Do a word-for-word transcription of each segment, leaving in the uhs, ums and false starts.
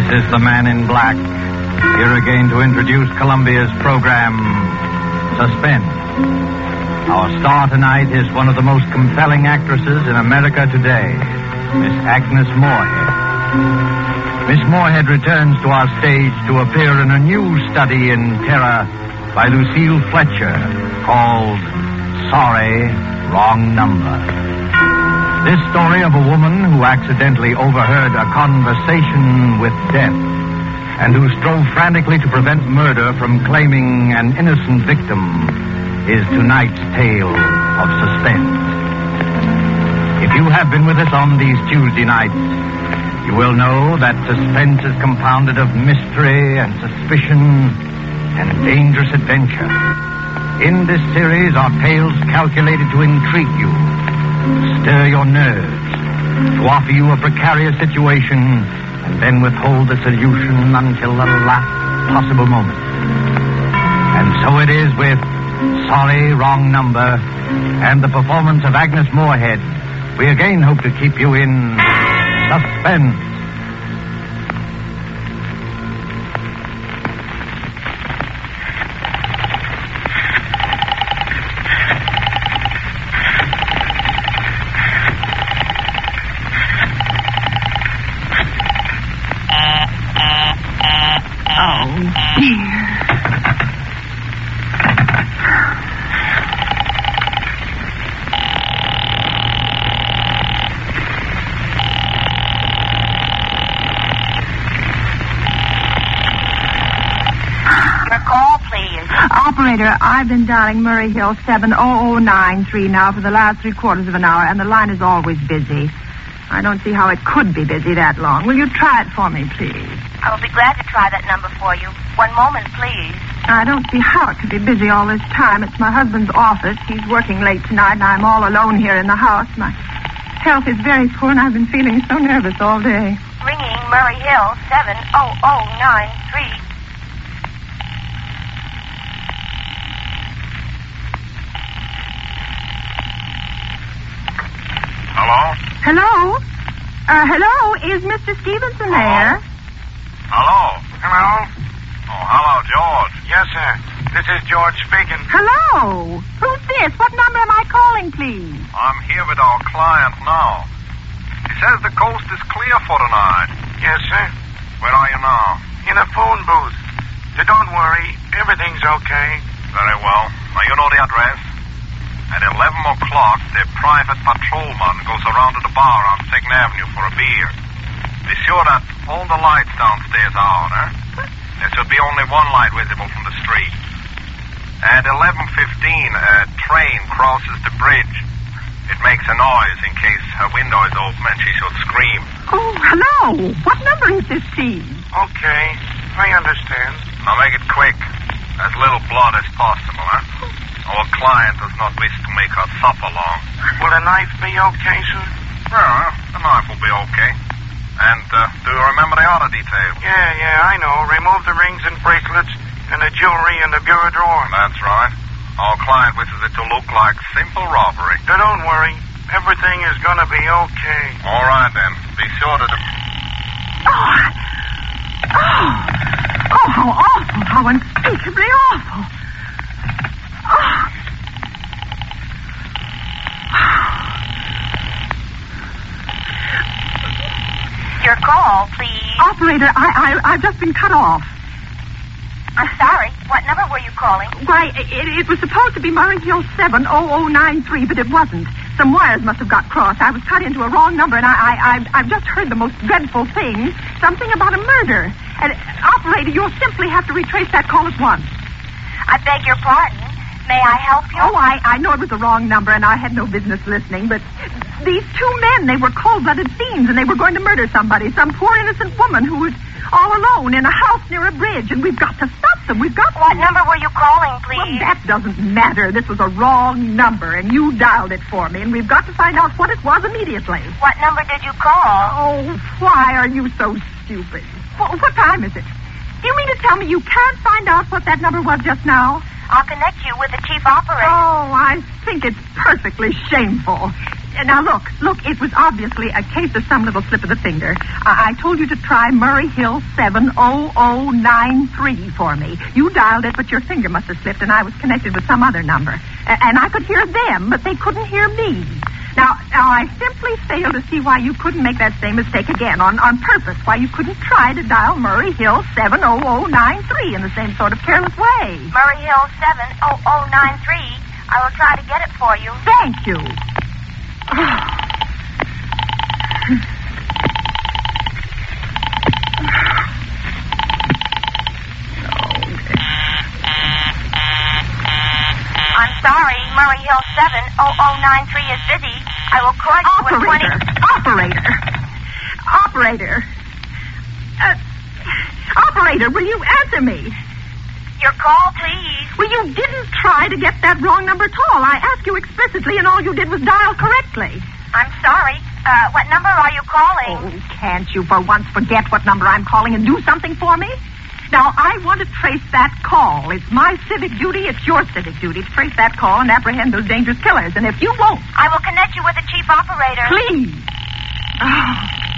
This is the Man in Black, here again to introduce Columbia's program, Suspense. Our star tonight is one of the most compelling actresses in America today, Miss Agnes Moorehead. Miss Moorehead returns to our stage to appear in a new study in terror by Lucille Fletcher called Sorry, Wrong Number. This story of a woman who accidentally overheard a conversation with death and who strove frantically to prevent murder from claiming an innocent victim is tonight's tale of suspense. If you have been with us on these Tuesday nights, you will know that suspense is compounded of mystery and suspicion and dangerous adventure. In this series are tales calculated to intrigue you, stir your nerves, to offer you a precarious situation, and then withhold the solution until the last possible moment. And so it is with Sorry, Wrong Number and the performance of Agnes Moorehead. We again hope to keep you in suspense. Operator, I've been dialing Murray Hill seven oh oh nine three now for the last three quarters of an hour, and the line is always busy. I don't see how it could be busy that long. Will you try it for me, please? I will be glad to try that number for you. One moment, please. I don't see how it could be busy all this time. It's my husband's office. He's working late tonight, and I'm all alone here in the house. My health is very poor, and I've been feeling so nervous all day. Ringing Murray Hill seven oh oh nine three. Hello? Hello? Uh, hello? Is Mister Stevenson Hello? there? Hello? Hello? Oh, hello, George. Yes, sir. This is George speaking. Hello? Who's this? What number am I calling, please? I'm here with our client now. He says the coast is clear for tonight. Yes, sir. Where are you now? In a phone booth. So don't worry. Everything's okay. Very well. Now, you know the address? At eleven o'clock, the private patrolman goes around to the bar on second Avenue for a beer. Be sure that all the lights downstairs are on, eh? There should be only one light visible from the street. At eleven fifteen, a train crosses the bridge. It makes a noise in case her window is open and she should scream. Oh, hello. What number is this, please? Okay. I understand. Now make it quick. As little blood as possible, eh? Our client does not wish to make her suffer long. Will a knife be okay, sir? Well, the knife will be okay. And uh, do you remember the other details? Yeah, yeah, I know. Remove the rings and bracelets and the jewelry in the bureau drawer. That's right. Our client wishes it to look like simple robbery. So don't worry. Everything is going to be okay. All right, then. Be sure to... De- Oh, oh, oh, how awful, how unspeakably awful. Oh. Your call, please. Operator, I, I, I've just been cut off. I'm sorry. What number were you calling? Why, it, it was supposed to be Murray Hill seven oh oh nine three, but it wasn't. Some wires must have got crossed. I was cut into a wrong number, and I, I, I've, I've just heard the most dreadful thing. Something about a murder. And, operator, you'll simply have to retrace that call at once. I beg your pardon. May I help you? Oh, I, I know it was the wrong number, and I had no business listening, but these two men, they were cold-blooded fiends, and they were going to murder somebody, some poor innocent woman who was all alone in a house near a bridge, and we've got to stop them. We've got to... What number were you calling, please? Well, that doesn't matter. This was a wrong number, and you dialed it for me, and we've got to find out what it was immediately. What number did you call? Oh, why are you so stupid? What, what time is it? Do you mean to tell me you can't find out what that number was just now? I'll connect you with the chief operator. Oh, I think it's perfectly shameful. Now, look, look, it was obviously a case of some little slip of the finger. I, I told you to try Murray Hill seven oh oh nine three for me. You dialed it, but your finger must have slipped, and I was connected with some other number. A- and I could hear them, but they couldn't hear me. Now, now, I simply fail to see why you couldn't make that same mistake again on, on purpose, why you couldn't try to dial Murray Hill seven oh oh nine three in the same sort of careless way. Murray Hill seven oh oh nine three. I will try to get it for you. Thank you. I'm sorry, Murray Hill seven oh oh nine three is busy. I will call you in twenty... Operator! Operator! Operator! Uh, operator, will you answer me? Your call, please. Well, you didn't try to get that wrong number at all. I asked you explicitly, and all you did was dial correctly. I'm sorry. Uh, what number are you calling? Oh, can't you for once forget what number I'm calling and do something for me? Now, I want to trace that call. It's my civic duty. It's your civic duty to trace that call and apprehend those dangerous killers. And if you won't... I will connect you with the chief operator. Please. Oh.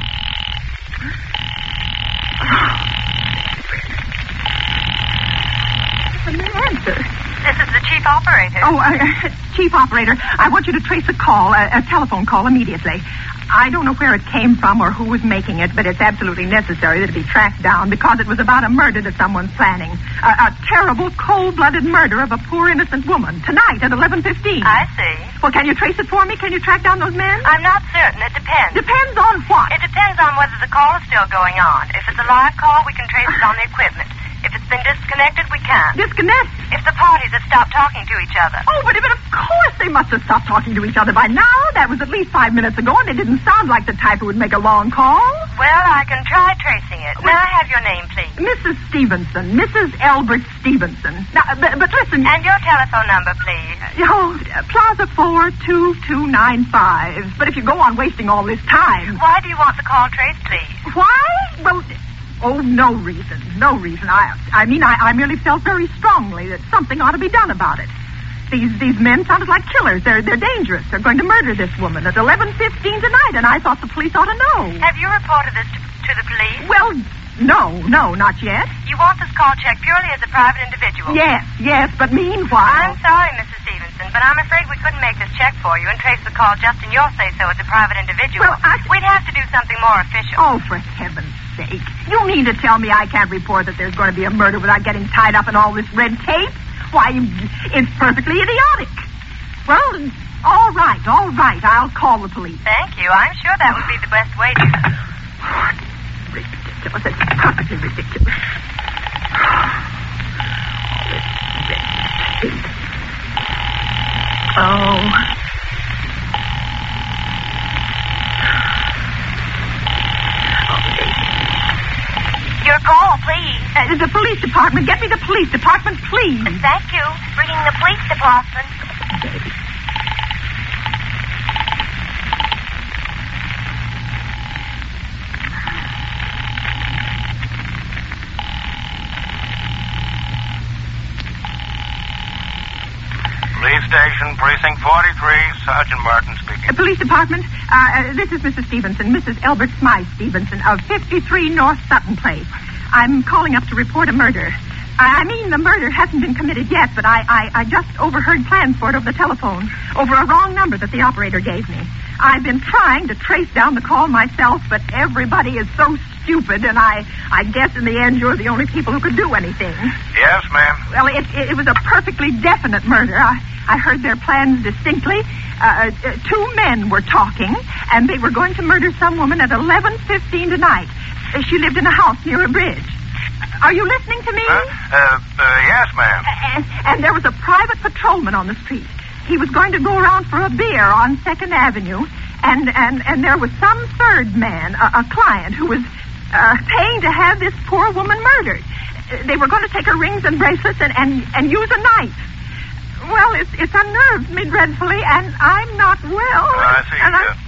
An answer. This is the chief operator. Oh, uh, chief operator, I want you to trace a call, a, a telephone call immediately. I don't know where it came from or who was making it, but it's absolutely necessary that it be tracked down because it was about a murder that someone's planning. A, a terrible, cold-blooded murder of a poor, innocent woman tonight at eleven fifteen. I see. Well, can you trace it for me? Can you track down those men? I'm not certain. It depends. Depends on what? It depends on whether the call is still going on. If it's a live call, we can trace it on the equipment. If it's been disconnected, we can't. Disconnect? If the parties have stopped talking to each other. Oh, but, but of course they must have stopped talking to each other by now. That was at least five minutes ago, and they didn't sound like the type who would make a long call. Well, I can try tracing it. May I have your name, please? Missus Stevenson. Missus Albert Stevenson. Now, but, but listen... And your telephone number, please? Oh, Plaza four two two nine five. But if you go on wasting all this time... Why do you want the call traced, please? Why? Well... Oh, no reason. No reason. I I mean, I, I merely felt very strongly that something ought to be done about it. These these men sounded like killers. They're they're dangerous. They're going to murder this woman at eleven fifteen tonight, and I thought the police ought to know. Have you reported this to, to the police? Well, no, no, not yet. You want this call checked purely as a private individual? Yes, yes, but meanwhile... I'm sorry, Missus Stevenson, but I'm afraid we couldn't make this check for you and trace the call just in your say-so as a private individual. Well, I... We'd have to do something more official. Oh, for heaven's sake. You mean to tell me I can't report that there's going to be a murder without getting tied up in all this red tape? Why, it's perfectly idiotic. Well, all right, all right. I'll call the police. Thank you. I'm sure that would be the best way to... Ridiculous. It's perfectly ridiculous. Oh. Your call, please. Uh, the police department. Get me the police department, please. Thank you. Bringing the police department. Baby. Police station, precinct forty-three, Sergeant Martin speaking. Uh, police department, uh, uh, this is Missus Stevenson, Missus Albert Smythe Stevenson of fifty-three North Sutton Place. I'm calling up to report a murder. I, I mean, the murder hasn't been committed yet, but I, I, I just overheard plans for it over the telephone, over a wrong number that the operator gave me. I've been trying to trace down the call myself, but everybody is so stupid, and I, I guess in the end you're the only people who could do anything. Yes, ma'am. Well, it, it, it was a perfectly definite murder. I, I heard their plans distinctly. Uh, uh, two men were talking, and they were going to murder some woman at eleven fifteen tonight. Uh, she lived in a house near a bridge. Are you listening to me? Uh, uh, uh yes, ma'am. And, and there was a private patrolman on the street. He was going to go around for a beer on Second Avenue, and, and, and there was some third man, a, a client, who was uh, paying to have this poor woman murdered. Uh, they were going to take her rings and bracelets and, and, and use a knife. Well, it's, it's unnerved me dreadfully, and I'm not well. Oh, I see. And Uh,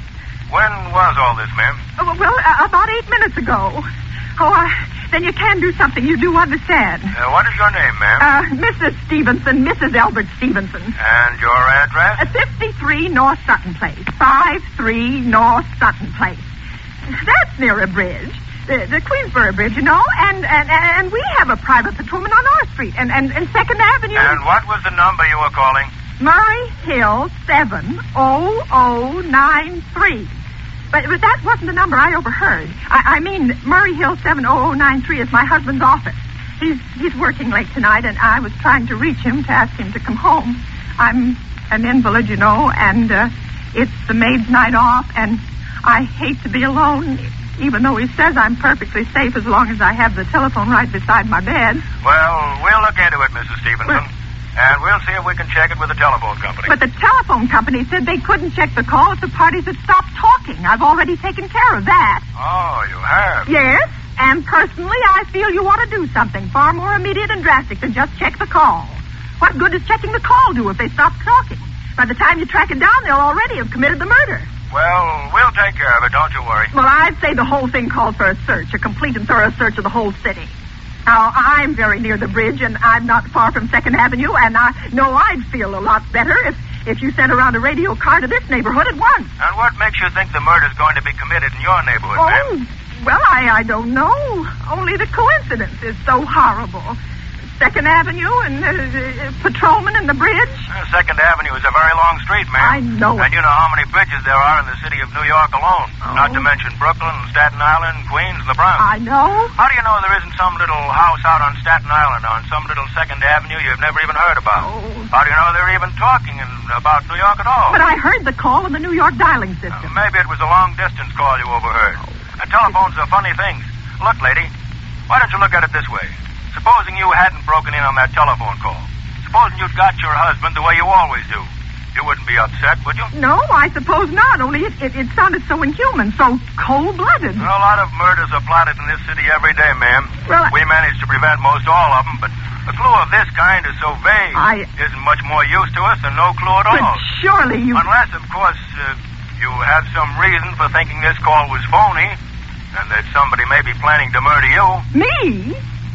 When was all this, ma'am? Oh, well, uh, about eight minutes ago. Oh, uh, then you can do something. You do understand. Uh, what is your name, ma'am? Uh, Missus Stevenson, Missus Albert Stevenson. And your address? Uh, fifty-three North Sutton Place. five three North Sutton Place. That's near a bridge. The, the Queensboro Bridge, you know, and, and and we have a private patrolman on our street, and, and, and Second Avenue. And what was the number you were calling? Murray Hill seven oh oh nine three. But, but that wasn't the number I overheard. I, I mean, Murray Hill seven oh oh nine three is my husband's office. He's he's working late tonight, and I was trying to reach him to ask him to come home. I'm an invalid, you know, and uh, it's the maid's night off, and I hate to be alone, even though he says I'm perfectly safe as long as I have the telephone right beside my bed. Well, we'll look into it, Missus Stevenson. Well, and we'll see if we can check it with the telephone company. But the telephone company said they couldn't check the call if the parties had stopped talking. I've already taken care of that. Oh, you have? Yes, and personally, I feel you ought to do something far more immediate and drastic than just check the call. What good does checking the call do if they stop talking? By the time you track it down, they'll already have committed the murder. Well, we'll take care of it, don't you worry. Well, I'd say the whole thing calls for a search, a complete and thorough search of the whole city. Now, I'm very near the bridge, and I'm not far from Second Avenue, and I know I'd feel a lot better if, if you sent around a radio car to this neighborhood at once. And what makes you think the murder's going to be committed in your neighborhood, Oh, ma'am? well, I, I don't know. Only the coincidence is so horrible. Second Avenue and uh, uh, patrolman and the bridge. Uh, Second Avenue is a very long street, ma'am. I know it. And you know how many bridges there are in the city of New York alone. Oh. Not to mention Brooklyn, Staten Island, Queens, and the Bronx. I know. How do you know there isn't some little house out on Staten Island on some little Second Avenue you've never even heard about? Oh. How do you know they're even talking in, about New York at all? But I heard the call on the New York dialing system. Uh, maybe it was a long-distance call you overheard. Oh. And telephones are funny things. Look, lady, why don't you look at it this way? Supposing you hadn't broken in on that telephone call. Supposing you'd got your husband the way you always do. You wouldn't be upset, would you? No, I suppose not. Only it, it, it sounded so inhuman, so cold-blooded. Well, a lot of murders are plotted in this city every day, ma'am. Well, I- we manage to prevent most all of them, but a clue of this kind is so vague. I- Isn't much more use to us than no clue at But all. surely you... Unless, of course, uh, you have some reason for thinking this call was phony, and that somebody may be planning to murder you. Me?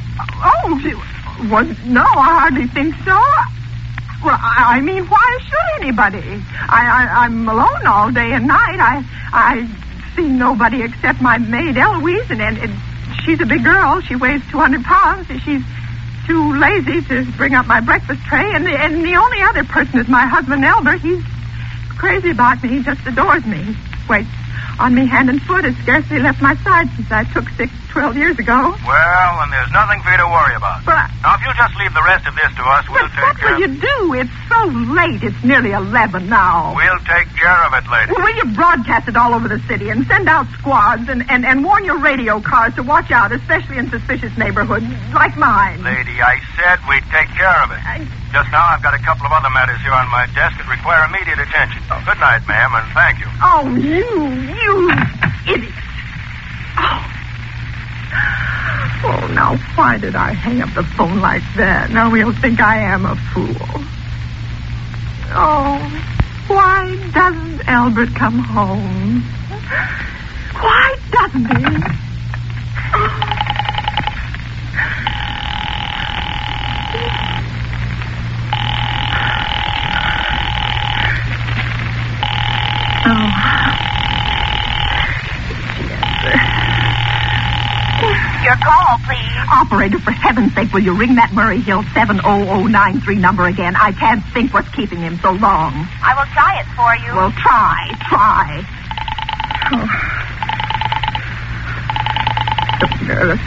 Oh, well, no, I hardly think so. Well, I, I mean, why should anybody? I, I, I'm alone all day and night. I I see nobody except my maid, Eloise, and, and, and she's a big girl. She weighs two hundred pounds. She's too lazy to bring up my breakfast tray. And the, and the only other person is my husband, Albert. He's crazy about me. He just adores me. Waits on me hand and foot. Has scarcely left my side since I took sick twelve years ago. Well, then there's nothing for you to worry about. But I- Now, if you'll just leave the rest of this to us, we'll But take what care will you do? It's so late. It's nearly eleven now. We'll take care of it, lady. Will you broadcast it all over the city and send out squads and, and, and warn your radio cars to watch out, especially in suspicious neighborhoods like mine? Lady, I said we'd take care of it. I- Just now, I've got a couple of other matters here on my desk that require immediate attention. Good night, ma'am, and thank you. Oh, you, you idiot. Oh. Oh, now, why did I hang up the phone like that? Now he'll think I am a fool. Oh, why doesn't Albert come home? Why doesn't he? Your call, please. Operator, for heaven's sake, will you ring that Murray Hill seven oh oh nine three number again? I can't think what's keeping him so long. I will try it for you. Well, try, try. Oh. So nervous.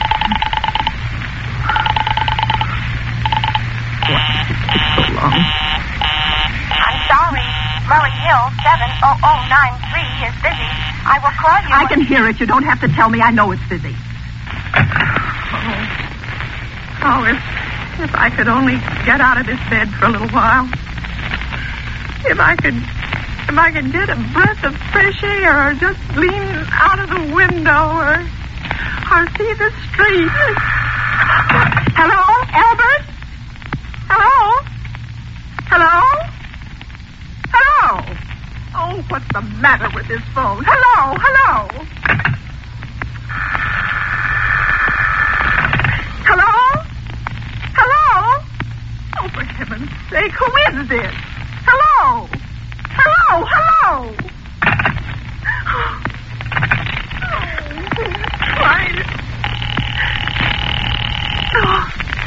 Why did it take so long? I'm sorry. Murray Hill seven oh oh nine three is busy. I will call you. I can hear it. You don't have to tell me. I know it's busy. Oh, if, if I could only get out of this bed for a little while. If I could, if I could get a breath of fresh air, or just lean out of the window, or, or see the street. Hello, Albert? Hello? Hello? Hello? Oh, what's the matter with this phone? Hello, hello. Hello? Hello? Oh, for heaven's sake, who is this? Hello? Hello, hello. Oh, Christ. Oh.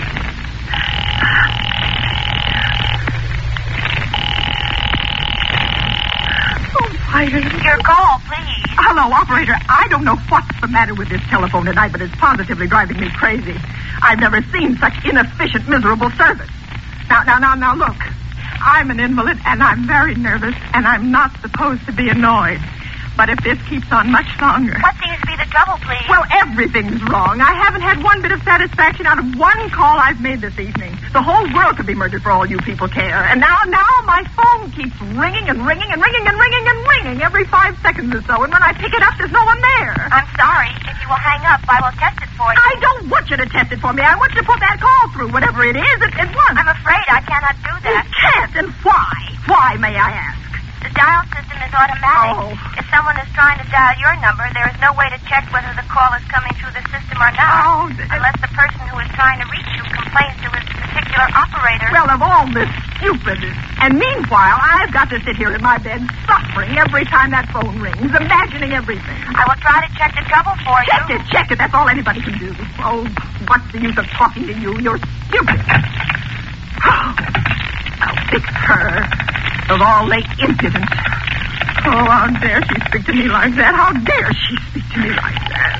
Your call, please. Hello, operator. I don't know what's the matter with this telephone tonight, but it's positively driving me crazy. I've never seen such inefficient, miserable service. Now, now, now, now, look. I'm an invalid, and I'm very nervous, and I'm not supposed to be annoyed. But if this keeps on much longer... What seems to be the trouble, please? Well, everything's wrong. I haven't had one bit of satisfaction out of one call I've made this evening. The whole world could be murdered for all you people care. And now, now my phone keeps ringing and ringing and ringing and ringing and ringing every five seconds or so. And when I pick it up, there's no one there. I'm sorry. If you will hang up, I will test it for you. I don't want you to test it for me. I want you to put that call through, whatever it is, at, at once. I'm afraid I cannot do that. You can't, and why? Why, may I ask? The dial system is automatic. Oh. If someone is trying to dial your number, there is no way to check whether the call is coming through the system or not. Oh, th- unless the person who is trying to reach you complains to his particular operator. Well, of all this stupid... And meanwhile, I've got to sit here in my bed suffering every time that phone rings, imagining everything. I will try to check the trouble for you. Check it, check it. That's all anybody can do. Oh, what's the use of talking to you? You're stupid. Oh, I'll fix her. Of all the impudence. Oh, how dare she speak to me like that? How dare she speak to me like that?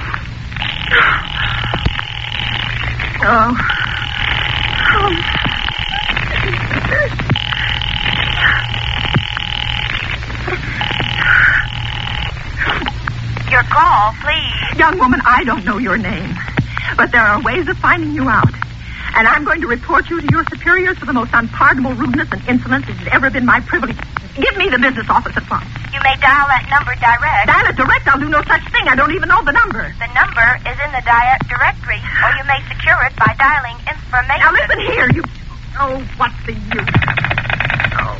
Oh. Oh. Your call, please. Young woman, I don't know your name, but there are ways of finding you out. And I'm going to report you to your superiors for the most unpardonable rudeness and insolence that has ever been my privilege. Give me the business office at once. You may dial that number direct. Dial it direct? I'll do no such thing. I don't even know the number. The number is in the di- directory, or you may secure it by dialing information. Now listen here, you... Oh, what's the use? Oh.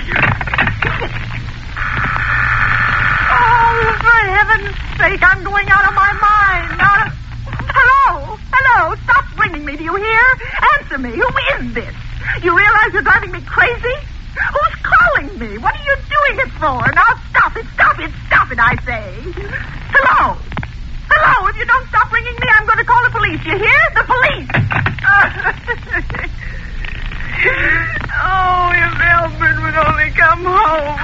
Oh, for heaven's sake, I'm going out of my mind. Now... Hello? Hello? Stop ringing me. Do you hear? Answer me. Who is this? You realize you're driving me crazy? Who's calling me? What are you doing it for? Now stop it. Stop it. Stop it, I say. Hello? Hello? If you don't stop ringing me, I'm going to call the police. You hear? The police. Oh, if Elbert would only come home.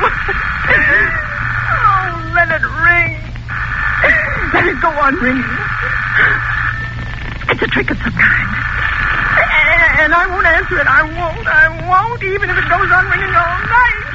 Oh, let it ring. Let it go on ringing. It's a trick of some kind. And I won't answer it. I won't. I won't, even if it goes on ringing all night.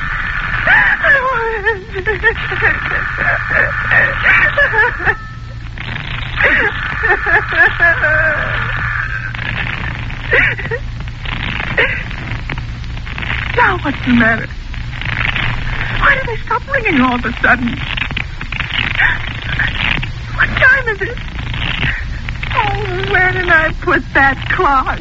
Now, what's the matter? Why did they stop ringing all of a sudden? What time is it? Oh, where did I put that clock?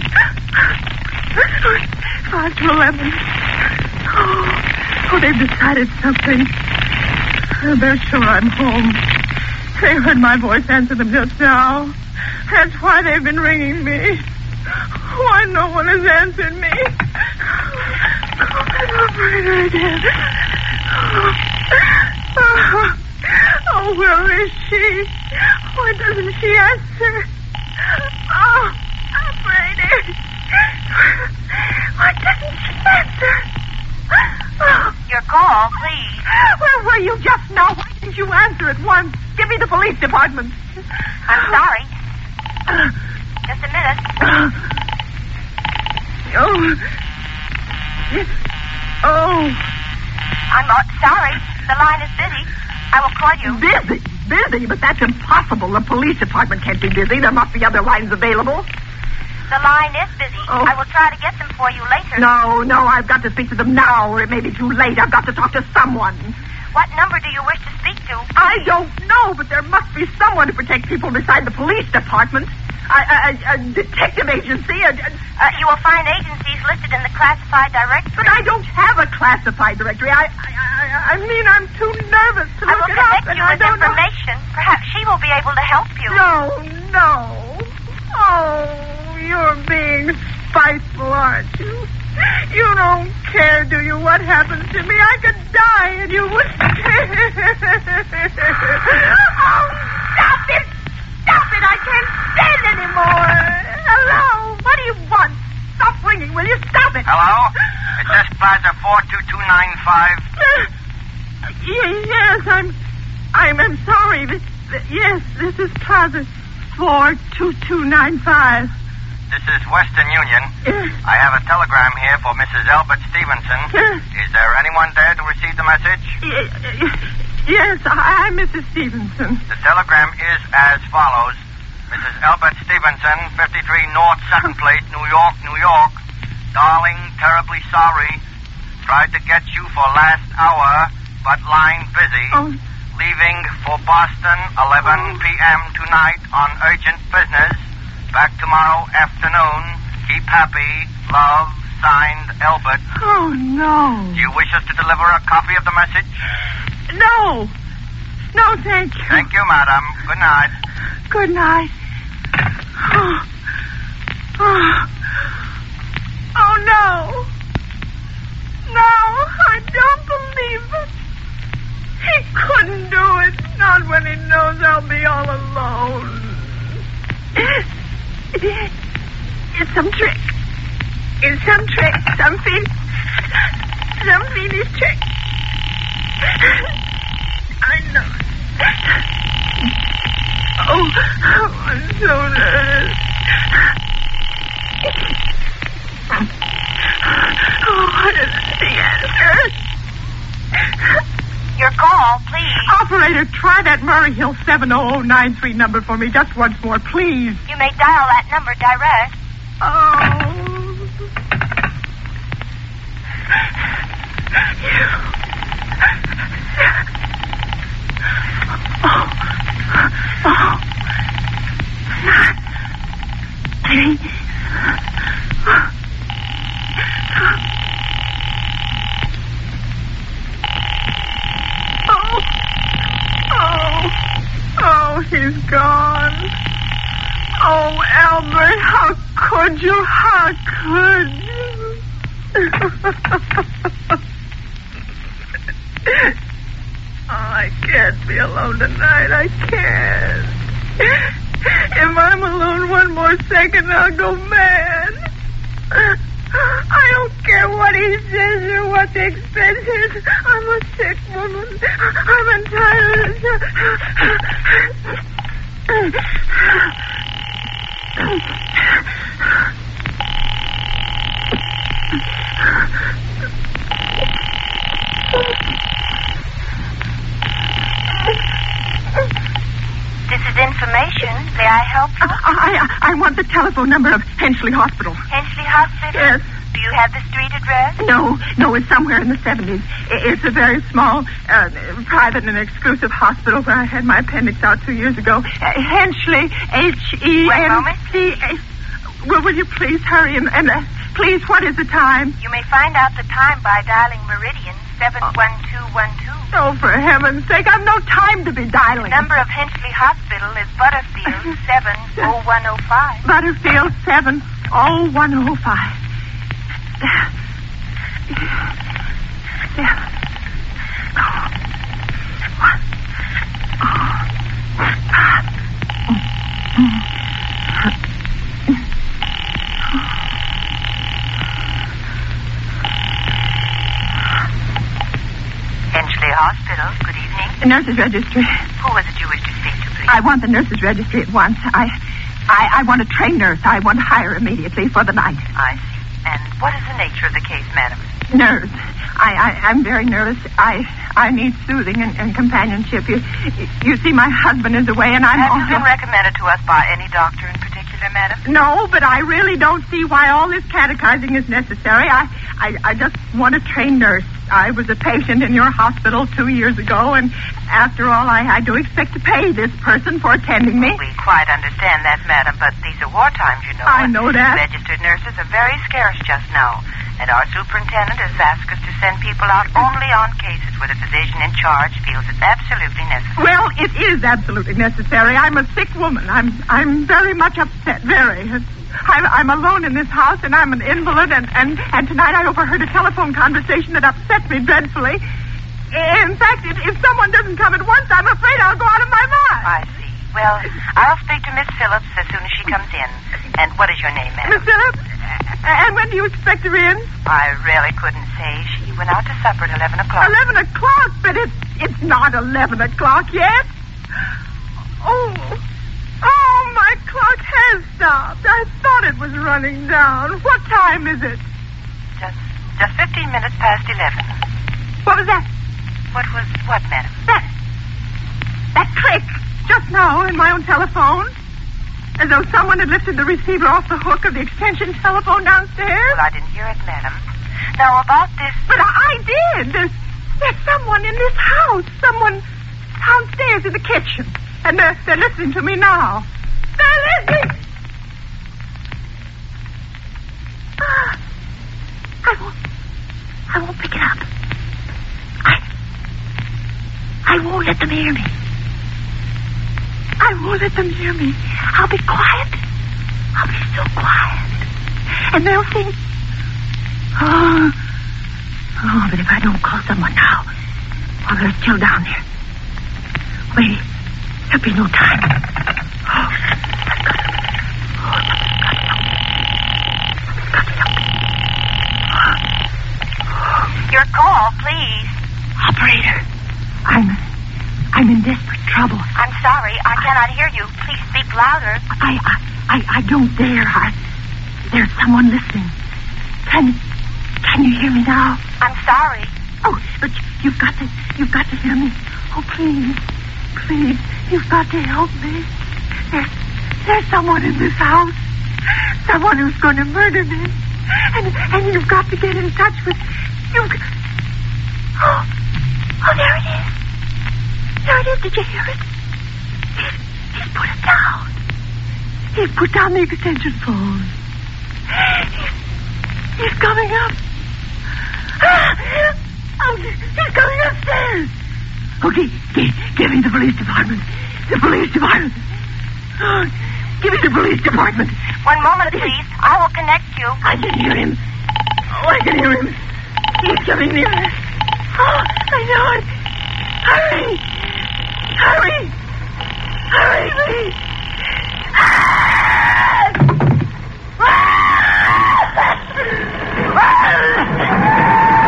Five to eleven. Oh, oh, they've decided something. Oh, they're sure I'm home. They heard my voice answer them just now. That's why they've been ringing me. Why no one has answered me? Oh, that operator again. Oh, oh. Oh, where is she? Why doesn't she answer? Oh, operator. Why doesn't she answer? Oh. Your call, please. Where were you just now? Why didn't you answer at once? Give me the police department. I'm sorry. Just a minute. Oh. Oh. I'm uh, sorry. The line is busy. I will call you. Busy? Busy? But that's impossible. The police department can't be busy. There must be other lines available. The line is busy. Oh. I will try to get them for you later. No, no, I've got to speak to them now, or it may be too late. I've got to talk to someone. What number do you wish to speak to? I don't know, but there must be someone to protect people beside the police department. A, a, a detective agency. A, a, uh, you will find agencies listed in the classified directory. But I don't have a classified directory. I, I, I, I mean, I'm too nervous to I look will it up, connect and you I with don't know. information. Perhaps she will be able to help you. No, no. Oh, you're being spiteful, aren't you? You don't care, do you, what happens to me? I could die and you wouldn't care. Oh, stop it! Stop it! I can't stand anymore. Hello? What do you want? Stop ringing, will you? Stop it. Hello? Is this Plaza four two two nine five? Uh, y- yes, I'm... I'm, I'm sorry. This, th- yes, this is Plaza four two two nine five. This is Western Union. Uh, I have a telegram here for Missus Albert Stevenson. uh, Is there anyone there to receive the message? y- y- yes, I- I'm Missus Stevenson. The telegram is as follows. Missus Albert Stevenson, fifty-three North second Place, New York, New York. Darling, terribly sorry. Tried to get you for last hour, but line busy. Oh, Leaving for Boston, eleven p.m. tonight on urgent business. Back tomorrow afternoon. Keep happy. Love, signed, Albert. oh, no. Do you wish us to deliver a copy of the message? No. No, thank you. Thank you, madam. Good night. Good night. Oh, oh. Oh, no. No, I don't believe it. He couldn't do it. Not when he knows I'll be all alone. It's some trick. It's some trick. Some fiend. Some fiendish trick. I know it. Oh, I'm so nervous. Oh, what is the answer? Your call, please. Operator, try that Murray Hill seven oh oh nine three number for me just once more, please. You may dial that number direct. Oh. Oh. Oh. Please. Oh. Oh. Oh, he's gone. Oh, Albert, how could you? How could you? Oh, I can't be alone tonight. I can't. If I'm alone one more second, I'll go mad. I don't care what he says or what the expense is. I'm a sick woman. I'm entitled. This is information. May I help you? I, I, I want the telephone number of Henchley Hospital. Henchley Hospital? Yes. Do you have the street address? No, no, it's somewhere in the seventies. It's a very small, uh, private and exclusive hospital where I had my appendix out two years ago. Uh, Henchley, H E N C A. Will, will you please hurry and, and uh, please, what is the time? You may find out the time by dialing Meridian seven one two one two. Oh, for heaven's sake, I've no time to be dialing. The number of Henchley Hospital is Butterfield seven oh one oh five. Butterfield seven oh one oh five. Yeah. Oh. What? Oh. Henchley Hospital, good evening. Nurses registry. Who was it you wished to speak to, please? I want the nurses registry at once. I, I, I want a trained nurse. I want to hire immediately for the night. I see. And what is the nature of the case, madam? Nerves. I, I, I'm very nervous. I, I need soothing and, and companionship. You, you see, my husband is away, and I'm. Have you also... been recommended to us by any doctor in particular, madam? No, but I really don't see why all this catechizing is necessary. I, I, I just want a trained nurse. I was a patient in your hospital two years ago, and after all, I had to expect to pay this person for attending me. We quite understand that, madam, but these are war times, you know. I know that. Registered nurses are very scarce just now, and our superintendent has asked us to send people out only on cases where the physician in charge feels it's absolutely necessary. Well, it is absolutely necessary. I'm a sick woman. I'm I'm very much upset, very. I'm, I'm alone in this house, and I'm an invalid, and, and, and tonight I overheard a telephone conversation that upset me dreadfully. In fact, if, if someone doesn't come at once, I'm afraid I'll go out of my mind. I see. Well, I'll speak to Miss Phillips as soon as she comes in. And what is your name, ma'am? Miss Phillips? And when do you expect her in? I really couldn't say. She went out to supper at eleven o'clock. Eleven o'clock? But it's, it's not eleven o'clock yet. Oh... Oh, my clock has stopped. I thought it was running down. What time is it? Just just fifteen minutes past eleven. What was that? What was what, madam? That... That click just now in my own telephone. As though someone had lifted the receiver off the hook of the extension telephone downstairs. Well, I didn't hear it, madam. Now, about this... But I, I did. There's, there's someone in this house. Someone downstairs in the kitchen. And they're, they're listening to me now. They're listening! Ah, I won't... I won't pick it up. I... I won't let them hear me. I won't let them hear me. I'll be quiet. I'll be so quiet. And they'll think... Oh... Oh, but if I don't call someone now... While they're still down there... Wait... There'll be no time. Oh, I've got to... Oh, I've got to help. Oh. Your call, please. Operator, I'm... I'm in desperate trouble. I'm sorry. I cannot hear you. Please speak louder. I... I, I, I don't dare. I, there's someone listening. Can... Can you hear me now? I'm sorry. Oh, but you've got to... You've got to hear me. Oh, please. Please, you've got to help me. There's, there's someone in this house. Someone who's going to murder me. And and you've got to get in touch with... You've... Oh, oh, there it is. There it is. Did you hear it? He's, he's put it down. He's put down the extension phone. He's, he's coming up. Oh, he's coming upstairs. Okay, give, give me the police department. The police department. Oh, give me the police department. One moment, please. I will connect you. I can hear him. Oh, I can hear him. He's coming nearer. Oh, I know it. Hurry. Hurry. Hurry, please. Ah! Ah! Ah!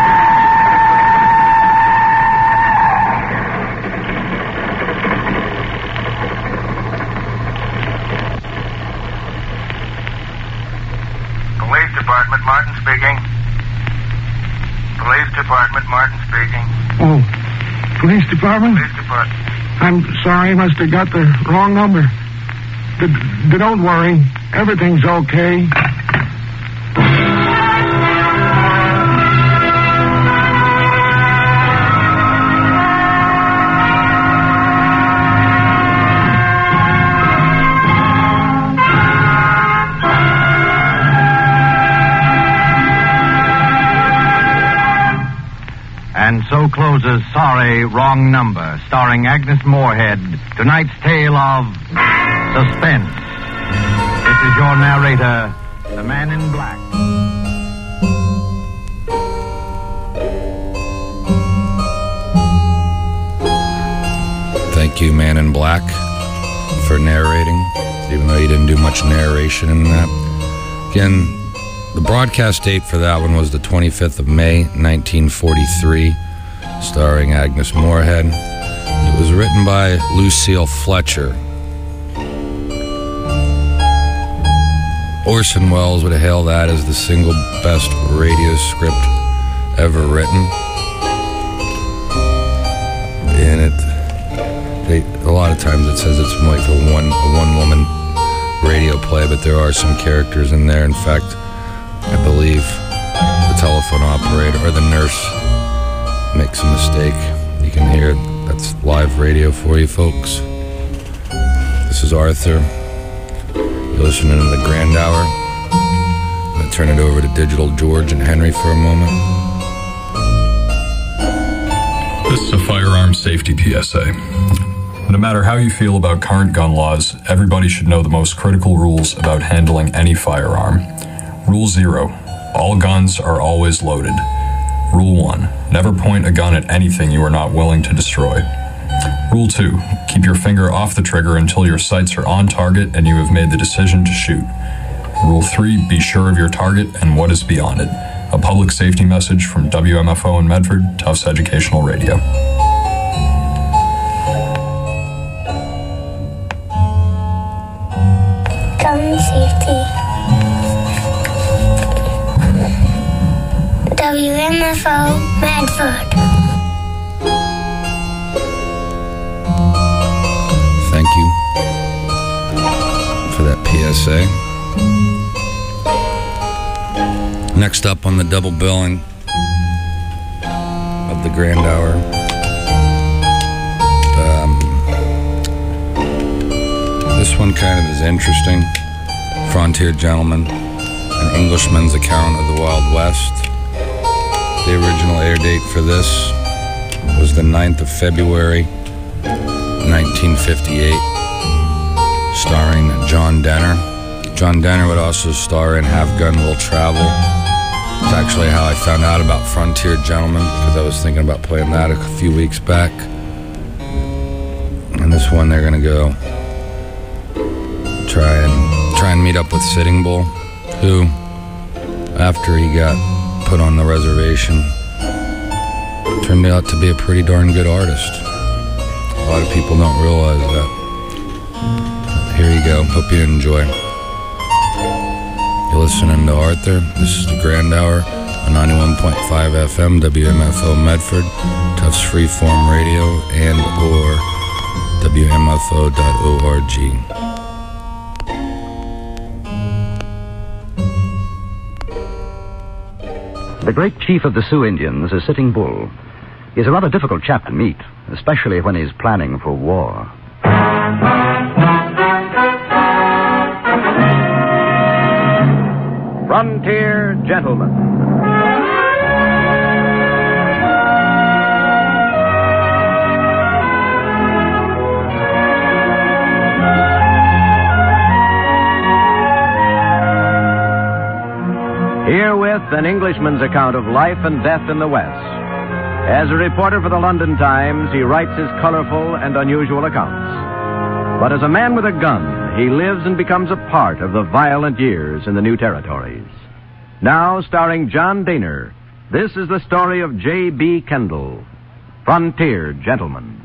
Police Department, Martin speaking. Police Department, Martin speaking. Oh, Police Department? Police Department. I'm sorry, I must have got the wrong number. D- d- don't worry. Everything's okay. And so closes Sorry, Wrong Number, starring Agnes Moorehead, tonight's tale of suspense. This is your narrator, the Man in Black. Thank you, Man in Black, for narrating, even though you didn't do much narration in that. Again, the broadcast date for that one was the twenty-fifth of May, nineteen forty-three, starring Agnes Moorehead. It was written by Lucille Fletcher. Orson Welles would hail that as the single best radio script ever written. And it, they, a lot of times it says it's like a one, a one-woman radio play, but there are some characters in there. In fact, I believe the telephone operator or the nurse makes a mistake, you can hear it. That's live radio for you folks. This is Arthur. You're listening to the Grand Hour. I'm going to turn it over to Digital George and Henry for a moment. This is a firearm safety P S A. No matter how you feel about current gun laws, everybody should know the most critical rules about handling any firearm. Rule zero. All guns are always loaded. Rule one. Never point a gun at anything you are not willing to destroy. Rule two. Keep your finger off the trigger until your sights are on target and you have made the decision to shoot. Rule three. Be sure of your target and what is beyond it. A public safety message from W M F O in Medford, Tufts Educational Radio. Gun safety. W M F O Medford. Thank you for that P S A. Next up on the double billing of the Grand Hour, um, this one kind of is interesting. Frontier Gentleman, an Englishman's account of the Wild West. The original air date for this was the ninth of February, nineteen fifty-eight, starring John Denner. John Denner would also star in Have Gun Will Travel. It's actually how I found out about Frontier Gentleman, because I was thinking about playing that a few weeks back. And this one, they're gonna go try and try and meet up with Sitting Bull, who, after he got put on the reservation, turned out to be a pretty darn good artist. A lot of people don't realize that. Here you go. Hope you enjoy. You're listening to Arthur. This is the Grand Hour on ninety-one point five F M, W M F O Medford, Tufts Freeform Radio, and or W M F O dot org. The great chief of the Sioux Indians is Sitting Bull. He's a rather difficult chap to meet, especially when he's planning for war. Frontier Gentleman. Herewith an Englishman's account of life and death in the West. As a reporter for the London Times, he writes his colorful and unusual accounts. But as a man with a gun, he lives and becomes a part of the violent years in the new territories. Now, starring John Dehner, this is the story of J B. Kendall, Frontier Gentleman.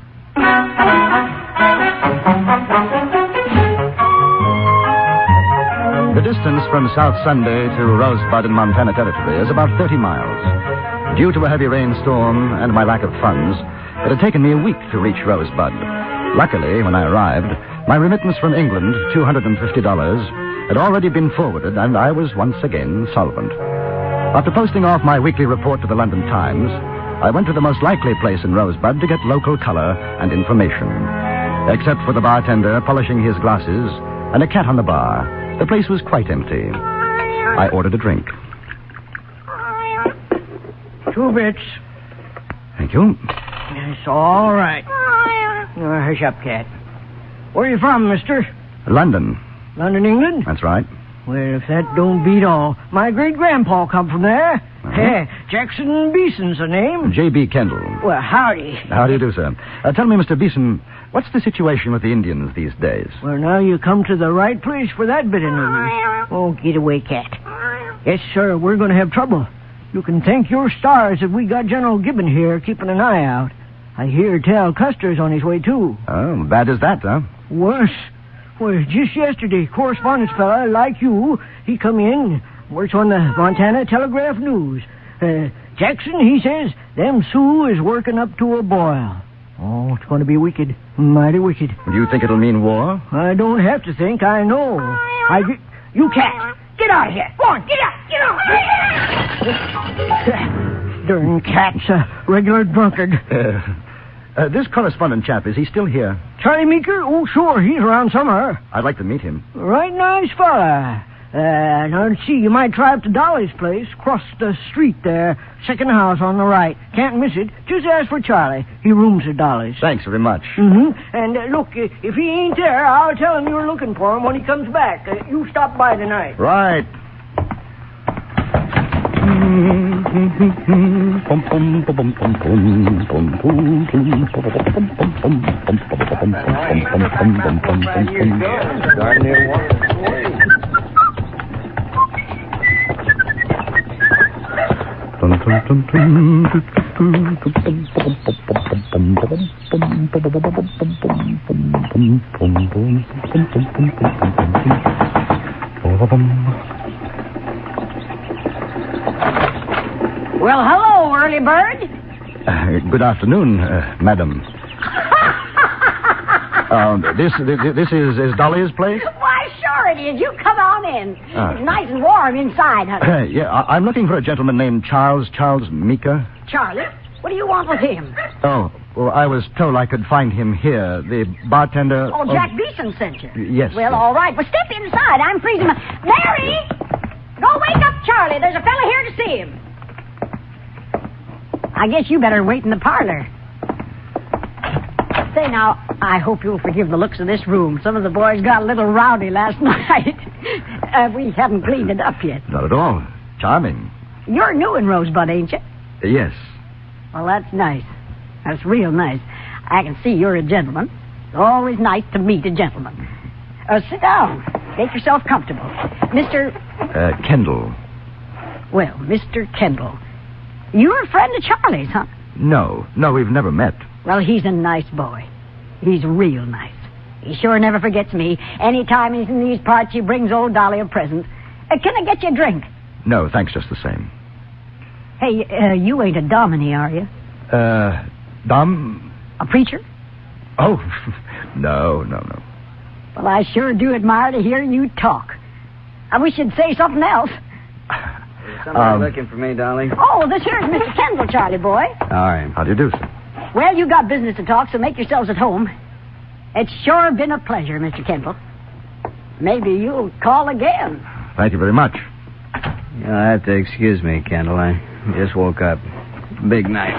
The distance from South Sunday to Rosebud in Montana Territory is about thirty miles. Due to a heavy rainstorm and my lack of funds, it had taken me a week to reach Rosebud. Luckily, when I arrived, my remittance from England, two hundred fifty dollars, had already been forwarded, and I was once again solvent. After posting off my weekly report to the London Times, I went to the most likely place in Rosebud to get local color and information. Except for the bartender polishing his glasses and a cat on the bar, the place was quite empty. I ordered a drink. Two bits. Thank you. It's all right. Uh, hush up, cat. Where are you from, mister? London. London, England? That's right. Well, if that don't beat all. My great-grandpa come from there. Uh-huh. Yeah, Jackson Beeson's the name. J B. Kendall. Well, howdy. How do you do, sir? Uh, tell me, Mister Beeson, what's the situation with the Indians these days? Well, now you come to the right place for that bit of news. Oh, get away, cat. Yes, sir, we're going to have trouble. You can thank your stars that we got General Gibbon here keeping an eye out. I hear tell Custer's on his way, too. Oh, bad as that, huh? Worse. Well, just yesterday, correspondence fella like you, he come in, works on the Montana Telegraph News. Uh, Jackson, he says, them Sioux is working up to a boil. Oh, it's going to be wicked. Mighty wicked. Do you think it'll mean war? I don't have to think. I know. I... You cat, get out of here. Go on, get out, get out. Darn cat's a regular drunkard. Uh, uh, this correspondent chap, is he still here? Charlie Meeker? Oh, sure, he's around somewhere. I'd like to meet him. Right nice fella. Uh, now, let's see, you might try up to Dolly's place, across the street there, second house on the right. Can't miss it. Just ask for Charlie. He rooms at Dolly's. Thanks very much. Mm-hmm. And, uh, look, uh, if he ain't there, I'll tell him you were looking for him when he comes back. Uh, you stop by tonight. Right. Well, hello, early bird. Uh, good afternoon, uh, madam. uh, this, this this is, is Dolly's place? Why, sure it is. You come on in. Ah. It's nice and warm inside, honey. Uh, yeah, I, I'm looking for a gentleman named Charles, Charles Meeker. Charlie, what do you want with him? Oh, well, I was told I could find him here. The bartender... Oh, Jack Beeson sent you. Yes. Well, yes. all right. Well, step inside. I'm freezing. My... Mary! Go wake up Charlie. There's a fella here to see him. I guess you better wait in the parlor. Say, now, I hope you'll forgive the looks of this room. Some of the boys got a little rowdy last night. uh, we haven't cleaned it up yet. Not at all. Charming. You're new in Rosebud, ain't you? Uh, yes. Well, that's nice. That's real nice. I can see you're a gentleman. It's always nice to meet a gentleman. Uh, sit down. Make yourself comfortable. Mister... Uh, Kendall. Well, Mister Kendall. You're a friend of Charlie's, huh? No. No, we've never met. Well, he's a nice boy. He's real nice. He sure never forgets me. Anytime he's in these parts, he brings old Dolly a present. Uh, can I get you a drink? No, thanks just the same. Hey, uh, you ain't a dominie, are you? Uh, Dom? A preacher? Oh, no, no, no. Well, I sure do admire to hear you talk. I wish you'd say something else. Somebody Um, looking for me, Dolly? Oh, this here's Mister Kendall, Charlie boy. All right. How do you do, sir? Well, you got business to talk, so make yourselves at home. It's sure been a pleasure, Mister Kendall. Maybe you'll call again. Thank you very much. You'll have to excuse me, Kendall. I just woke up. Big night.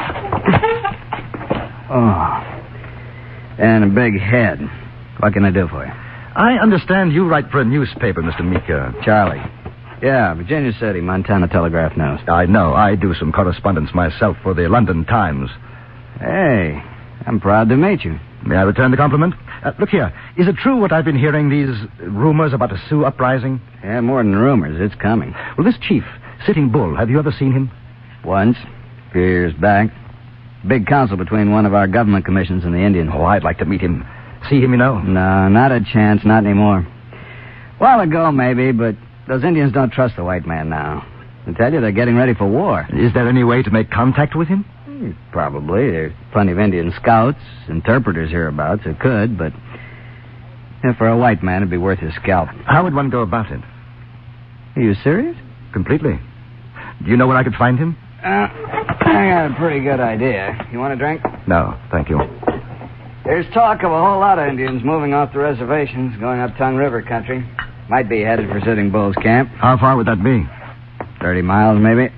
Oh. And a big head. What can I do for you? I understand you write for a newspaper, Mister Meeker. Charlie. Yeah, Virginia City, Montana Telegraph News. I know. I do some correspondence myself for the London Times. Hey, I'm proud to meet you. May I return the compliment? Uh, look here. Is it true what I've been hearing, these rumors about a Sioux uprising? Yeah, more than rumors. It's coming. Well, this chief, Sitting Bull, have you ever seen him? Once, a few years back. Big council between one of our government commissions and the Indians. Oh, I'd like to meet him. See him, you know? No, not a chance, not anymore. A while ago, maybe, but those Indians don't trust the white man now. I tell you, they're getting ready for war. Is there any way to make contact with him? Hmm, probably. There's plenty of Indian scouts, interpreters hereabouts who could, but if for a white man, it'd be worth his scalp. How would one go about it? Are you serious? Completely. Do you know where I could find him? Uh, I got a pretty good idea. You want a drink? No, thank you. There's talk of a whole lot of Indians moving off the reservations, going up Tongue River country. Might be headed for Sitting Bull's camp. How far would that be? Thirty miles, maybe.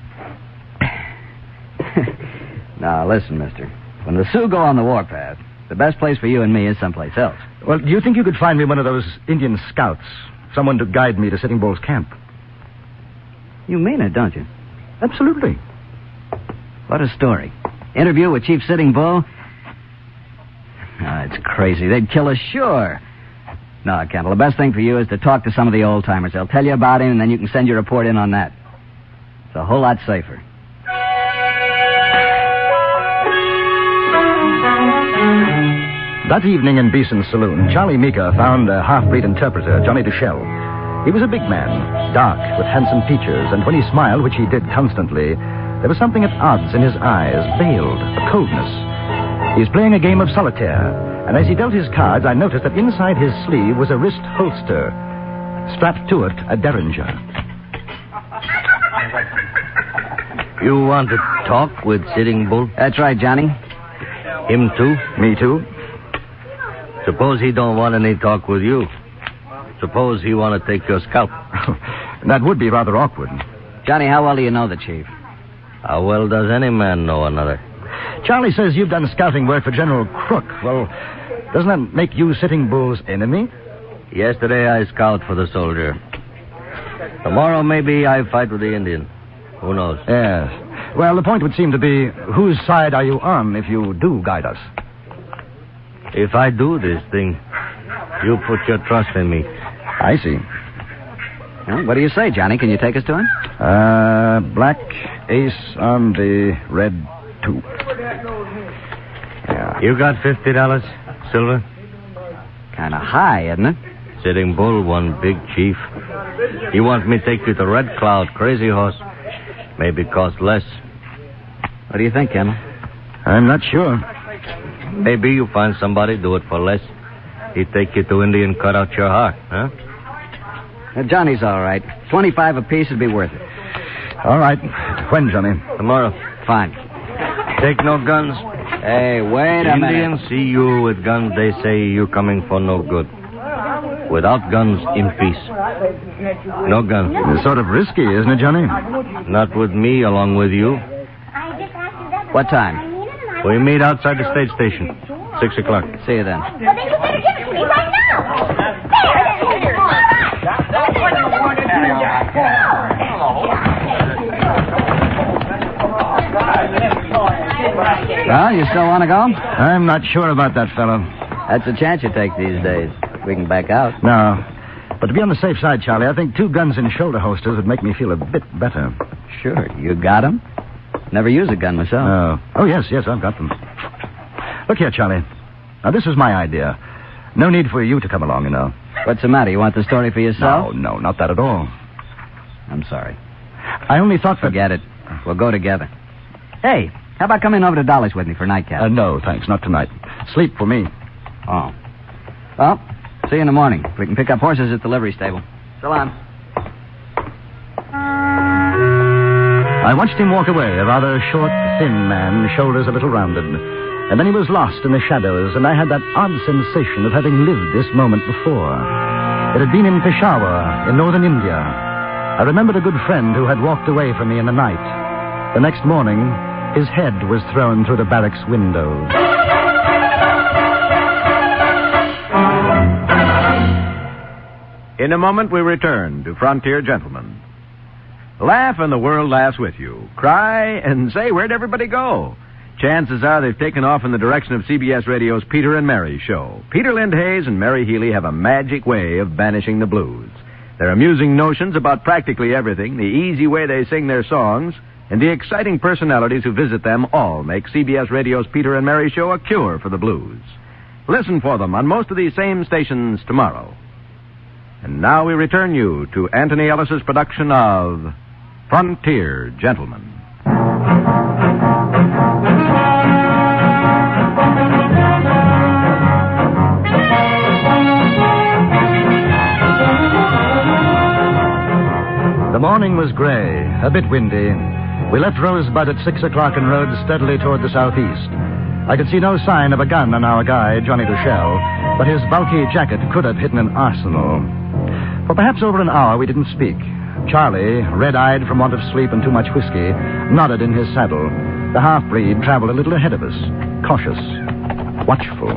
Now, listen, mister. When the Sioux go on the warpath, the best place for you and me is someplace else. Well, do you think you could find me one of those Indian scouts? Someone to guide me to Sitting Bull's camp? You mean it, don't you? Absolutely. What a story. Interview with Chief Sitting Bull? Oh, it's crazy. They'd kill us, sure. No, Kendall, the best thing for you is to talk to some of the old-timers. They'll tell you about him, and then you can send your report in on that. It's a whole lot safer. That evening in Beeson's saloon, Charlie Meeker found a half-breed interpreter, Johnny Dushell. He was a big man, dark, with handsome features, and when he smiled, which he did constantly, there was something at odds in his eyes, veiled, a coldness. He was playing a game of solitaire, and as he dealt his cards, I noticed that inside his sleeve was a wrist holster. Strapped to it, a derringer. You want to talk with Sitting Bull? That's right, Johnny. Him too? Me too. Suppose he don't want any talk with you. Suppose he want to take your scalp. That would be rather awkward. Johnny, how well do you know the chief? How well does any man know another? Charlie says you've done scouting work for General Crook. Well, doesn't that make you Sitting Bull's enemy? Yesterday I scout for the soldier. Tomorrow maybe I fight with the Indian. Who knows? Yes. Well, the point would seem to be, whose side are you on if you do guide us? If I do this thing, you put your trust in me. I see. Well, what do you say, Johnny? Can you take us to him? Uh, black ace on the red two. Yeah. You got fifty dollars, Silver? Kind of high, isn't it? Sitting Bull, one big chief. He wants me to take you to Red Cloud, Crazy Horse. Maybe cost less. What do you think, Kendall? I'm not sure. Maybe you find somebody, do it for less. He'd take you to India and cut out your heart, huh? Uh, Johnny's all right. Twenty-five apiece would be worth it. All right. When, Johnny? Tomorrow. Fine. Take no guns. Hey, wait a minute. Indians see you with guns, they say you coming for no good. Without guns, in peace. No guns. It's sort of risky, isn't it, Johnny? Not with me, along with you. What time? We meet outside the state station. Six o'clock. See you then. Well, then you better give it to me right now. Well, you still want to go? I'm not sure about that, fellow. That's a chance you take these days. We can back out. No. But to be on the safe side, Charlie, I think two guns in shoulder holsters would make me feel a bit better. Sure. You got them? Never use a gun myself. Oh. Oh, yes, yes, I've got them. Look here, Charlie. Now, this is my idea. No need for you to come along, you know. What's the matter? You want the story for yourself? No, no, not that at all. I'm sorry. I only thought that... Forget it. We'll go together. Hey, how about coming over to Dolly's with me for nightcap? Uh, no, thanks, not tonight. Sleep for me. Oh. Well, see you in the morning. We can pick up horses at the livery stable. So long. I watched him walk away, a rather short, thin man, shoulders a little rounded. And then he was lost in the shadows, and I had that odd sensation of having lived this moment before. It had been in Peshawar, in northern India. I remembered a good friend who had walked away from me in the night. The next morning, his head was thrown through the barracks window. In a moment, we return to Frontier Gentlemen. Laugh and the world laughs with you. Cry and say, where'd everybody go? Chances are they've taken off in the direction of C B S Radio's Peter and Mary show. Peter Lindhays and Mary Healy have a magic way of banishing the blues. Their amusing notions about practically everything, the easy way they sing their songs, and the exciting personalities who visit them all make C B S Radio's Peter and Mary show a cure for the blues. Listen for them on most of these same stations tomorrow. And now we return you to Anthony Ellis's production of Frontier Gentlemen. The morning was gray, a bit windy. We left Rosebud at six o'clock and rode steadily toward the southeast. I could see no sign of a gun on our guy, Johnny Duchelle, but his bulky jacket could have hidden an arsenal. For perhaps over an hour we didn't speak. Charlie, red-eyed from want of sleep and too much whiskey, nodded in his saddle. The half-breed traveled a little ahead of us, cautious, watchful.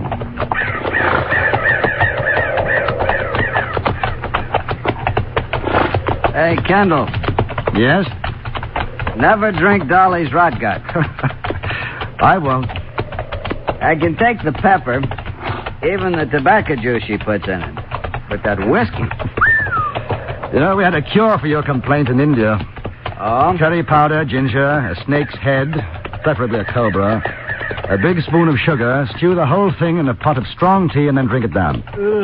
Hey, Kendall. Yes? Never drink Dolly's rot gut. I won't. I can take the pepper, even the tobacco juice she puts in it. But that whiskey... You know, we had a cure for your complaint in India. Oh? Curry powder, ginger, a snake's head, preferably a cobra, a big spoon of sugar, stew the whole thing in a pot of strong tea, and then drink it down.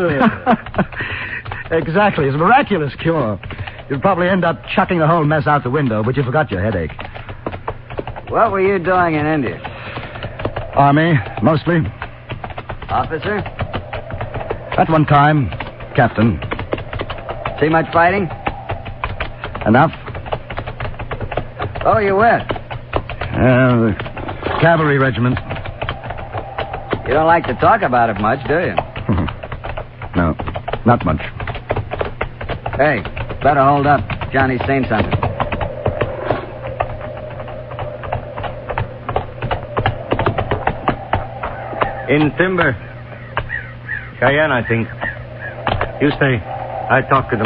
Exactly. It's a miraculous cure. You'd probably end up chucking the whole mess out the window, but you forgot your headache. What were you doing in India? Army, mostly. Officer? At one time, captain. See much fighting? Enough. Oh, you with? Uh, the cavalry regiment. You don't like to talk about it much, do you? No, not much. Hey, better hold up. Johnny's saying something. In Timber. Cheyenne, I think. You stay. I talk to them.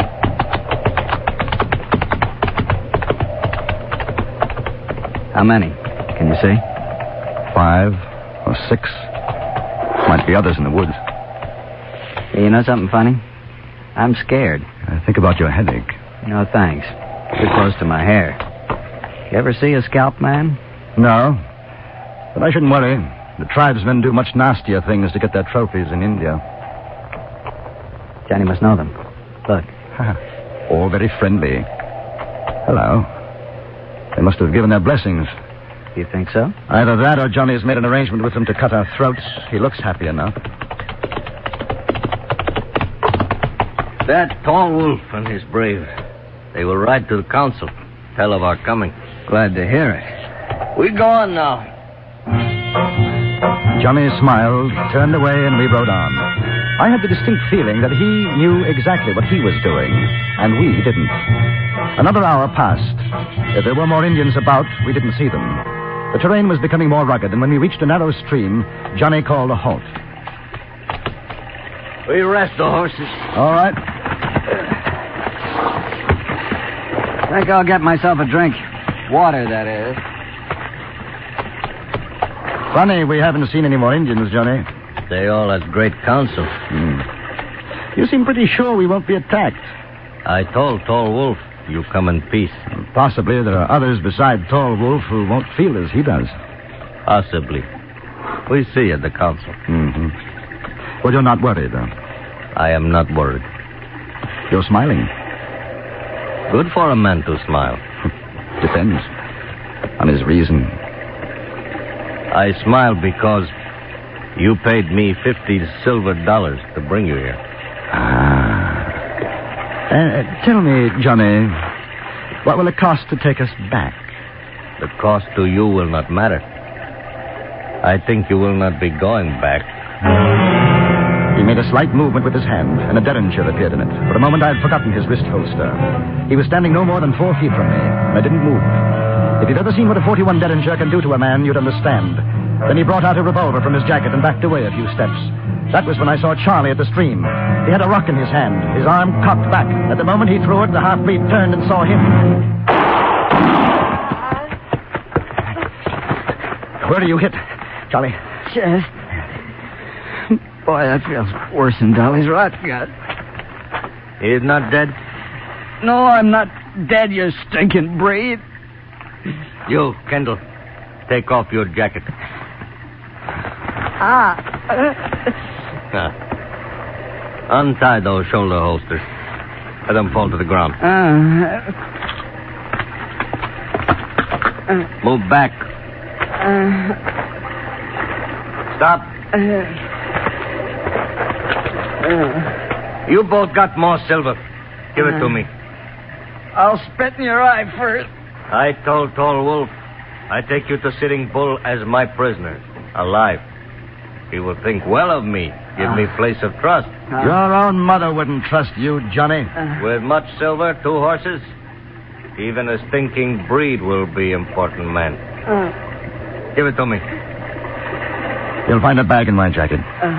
How many? Can you see? Five or six. Might be others in the woods. Hey, you know something funny? I'm scared. I think about your headache. No, thanks. Too close to my hair. You ever see a scalp man? No. But I shouldn't worry. The tribesmen do much nastier things to get their trophies in India. Johnny must know them. Look. All very friendly. Hello. They must have given their blessings. You think so? Either that or Johnny has made an arrangement with them to cut our throats. He looks happy enough. That Tall Wolf and his brave. They will ride to the council. Tell of our coming. Glad to hear it. We go on now. Johnny smiled, turned away, and we rode on. I had the distinct feeling that he knew exactly what he was doing, and we didn't. Another hour passed. If there were more Indians about, we didn't see them. The terrain was becoming more rugged, and when we reached a narrow stream, Johnny called a halt. We rest the horses. All right. I think I'll get myself a drink. Water, that is. Funny, we haven't seen any more Indians, Johnny. They all at great council. Hmm. You seem pretty sure we won't be attacked. I told Tall Wolf you come in peace. Possibly there are others beside Tall Wolf who won't feel as he does. Possibly. We see at the council. Mm-hmm. Well, you're not worried, though. I am not worried. You're smiling. Good for a man to smile. Depends on his reason. I smile because you paid me fifty silver dollars to bring you here. Ah. Uh, tell me, Johnny, what will it cost to take us back? The cost to you will not matter. I think you will not be going back. He made a slight movement with his hand, and a derringer appeared in it. For a moment, I had forgotten his wrist holster. He was standing no more than four feet from me, and I didn't move. If you'd ever seen what a forty-one derringer can do to a man, you'd understand. Then he brought out a revolver from his jacket and backed away a few steps. That was when I saw Charlie at the stream. He had a rock in his hand, his arm cocked back. At the moment he threw it, the half-breed turned and saw him. Where do you hit, Charlie? Chest. Boy, that feels worse than Dolly's rot gut. He's not dead? No, I'm not dead, you stinking breed. You, Kendall, take off your jacket. Ah. ah. Untie those shoulder holsters. Let them fall to the ground. Uh, uh, Move back. Uh, Stop. Uh, uh, you both got more silver. Give it uh, to me. I'll spit in your eye first. I told Tall Wolf I take you to Sitting Bull as my prisoner, alive. He will think well of me, give uh, me place of trust. Uh, your own mother wouldn't trust you, Johnny. Uh, With much silver, two horses, even a stinking breed will be important man. Uh, give it to me. You'll find a bag in my jacket. Uh,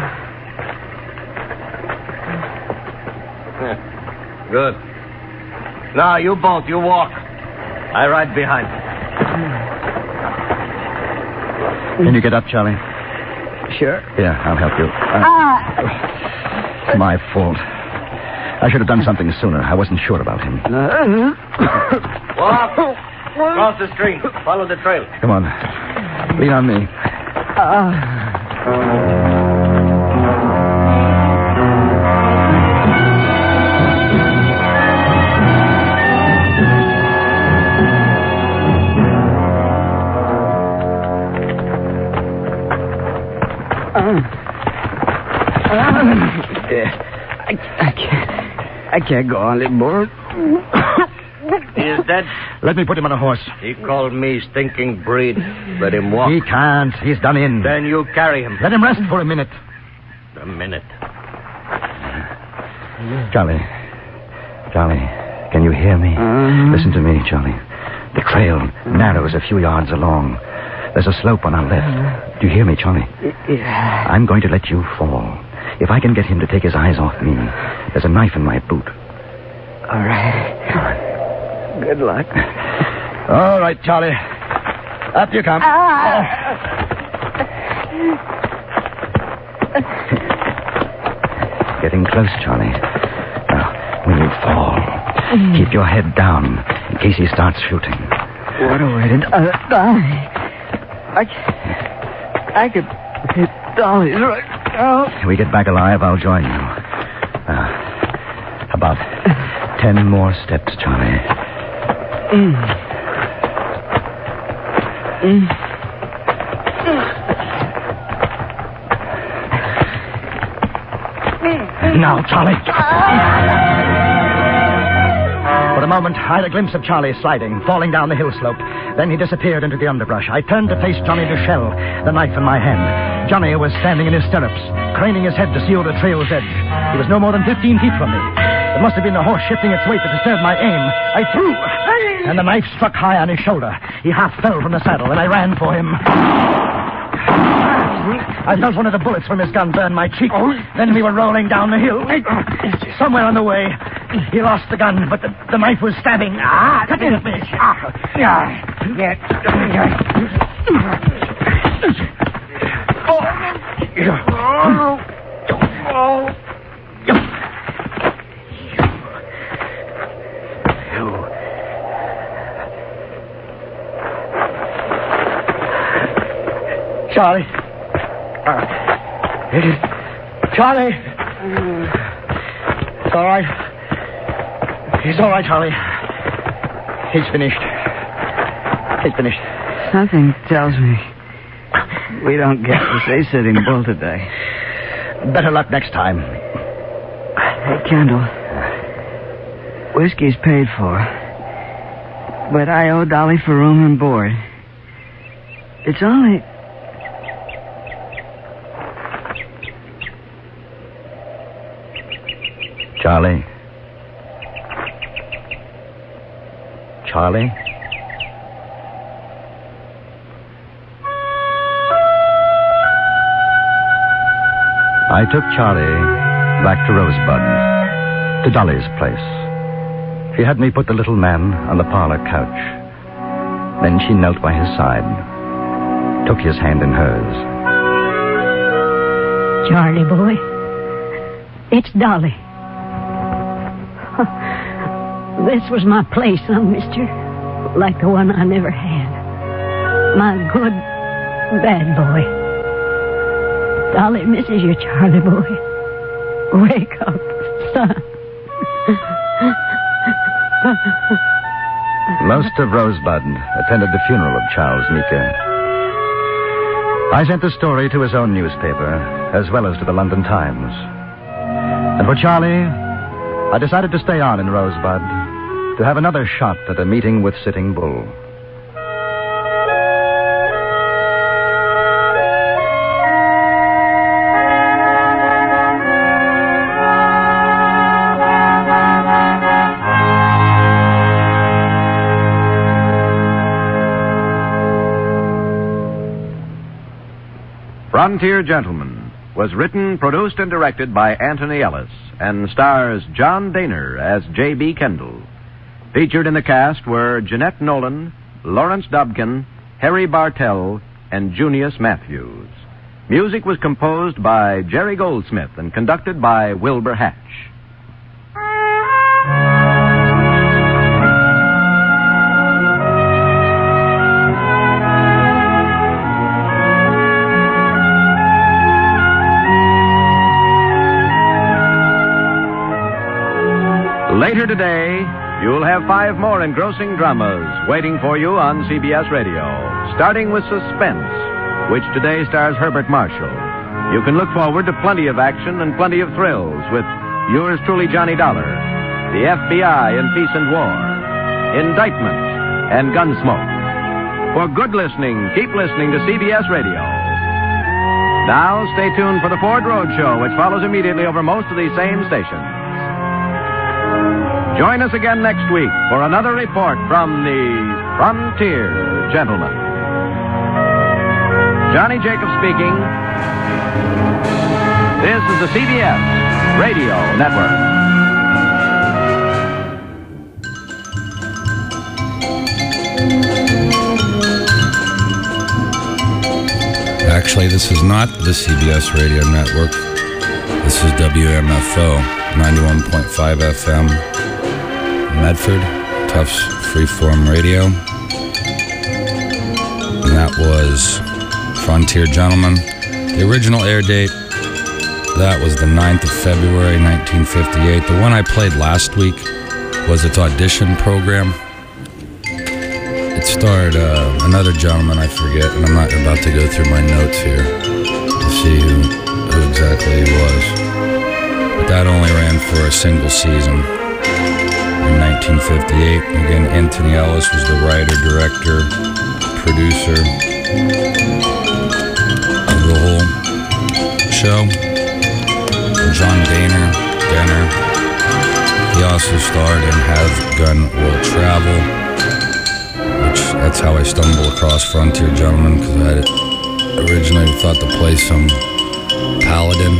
Good. Now, you both, you walk. I ride behind. Can you get up, Charlie? Sure. Yeah, I'll help you. Uh, ah. It's my fault. I should have done something sooner. I wasn't sure about him. Walk. Cross the stream. Follow the trail. Come on. Lean on me. Uh. I, I can't. I can't go on anymore. He is dead? Let me put him on a horse. He called me stinking breed. Let him walk. He can't. He's done in. Then you carry him. Let him rest for a minute. A minute. Charlie. Charlie, can you hear me? Uh-huh. Listen to me, Charlie. The trail narrows a few yards along. There's a slope on our left. Do you hear me, Charlie? Yeah. I'm going to let you fall. If I can get him to take his eyes off me, there's a knife in my boot. All right. Good luck. All right, Charlie. Up you come. Ah. Getting close, Charlie. Now, when you fall, keep your head down in case he starts shooting. What a way to die. I, I could hit Dolly's right now. If we get back alive, I'll join you. Uh, about ten more steps, Charlie. Mm. Mm. Now, Charlie. For a moment, I had a glimpse of Charlie sliding, falling down the hill slope. Then he disappeared into the underbrush. I turned to face Johnny Duchelle, the knife in my hand. Johnny was standing in his stirrups, craning his head to see the trail's edge. He was no more than fifteen feet from me. It must have been the horse shifting its weight that disturbed my aim. I threw, and the knife struck high on his shoulder. He half fell from the saddle, and I ran for him. I felt one of the bullets from his gun burn my cheek. Then we were rolling down the hill. Somewhere on the way, he lost the gun, but the, the knife was stabbing. Ah, cutting at me. Ah, yeah. Oh. Charlie. Uh, Charlie. It's all right. He's all right, Charlie. He's finished. He's finished. Something tells me we don't get to say Sitting Bull today. Better luck next time. Hey, Kendall. Whiskey's paid for. But I owe Dolly for room and board. It's only... Charlie? Charlie? I took Charlie back to Rosebud, to Dolly's place. She had me put the little man on the parlor couch. Then she knelt by his side, took his hand in hers. Charlie boy, it's Dolly. This was my place, huh, mister? Like the one I never had. My good, bad boy. Dolly misses you, Charlie boy. Wake up, son. Most of Rosebud attended the funeral of Charles Meeker. I sent the story to his own newspaper, as well as to the London Times. And for Charlie, I decided to stay on in Rosebud to have another shot at a meeting with Sitting Bull. Frontier Gentlemen was written, produced, and directed by Anthony Ellis and stars John Daner as J B. Kendall. Featured in the cast were Jeanette Nolan, Lawrence Dobkin, Harry Bartell, and Junius Matthews. Music was composed by Jerry Goldsmith and conducted by Wilbur Hatch. Later today, you'll have five more engrossing dramas waiting for you on C B S Radio, starting with Suspense, which today stars Herbert Marshall. You can look forward to plenty of action and plenty of thrills with yours truly, Johnny Dollar, the F B I in Peace and War. indictment, and Gunsmoke. For good listening, keep listening to C B S Radio. Now, stay tuned for the Ford Road Show, which follows immediately over most of these same stations. Join us again next week for another report from the Frontier Gentleman. Johnny Jacobs speaking. This is the C B S Radio Network. Actually, this is not the C B S Radio Network. This is W M F O, ninety-one point five F M, Medford, Tufts Freeform Radio. And that was Frontier Gentleman. The original air date, that was the ninth of February, nineteen fifty-eight. The one I played last week was its audition program. It starred uh, another gentleman, I forget, and I'm not about to go through my notes here to see who, who exactly he was. But that only ran for a single season in nineteen fifty-eight. Again, Anthony Ellis was the writer, director, producer of the whole show. John Daner, Denner. He also starred in Have Gun Will Travel, which that's how I stumbled across Frontier Gentleman, because I had originally thought to play some Paladin.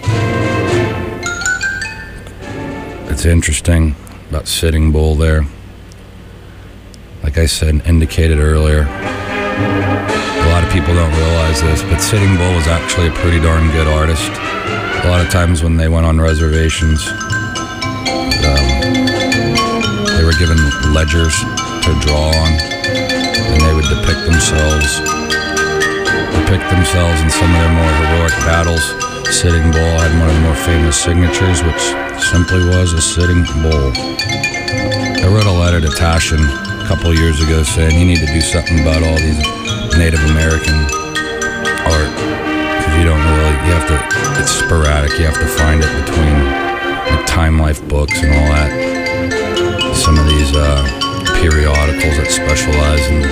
It's interesting about Sitting Bull there. Like I said, indicated earlier, a lot of people don't realize this, but Sitting Bull was actually a pretty darn good artist. A lot of times when they went on reservations, um, they were given ledgers to draw on, and they would depict themselves, depict themselves in some of their more heroic battles. Sitting Bull had one of the more famous signatures, which simply was a sitting bull. I wrote a letter to Tashin a couple of years ago saying he needed to do something about all these Native American art, because you don't really, you have to, it's sporadic, you have to find it between like Time Life books and all that. Some of these uh, periodicals that specialize in,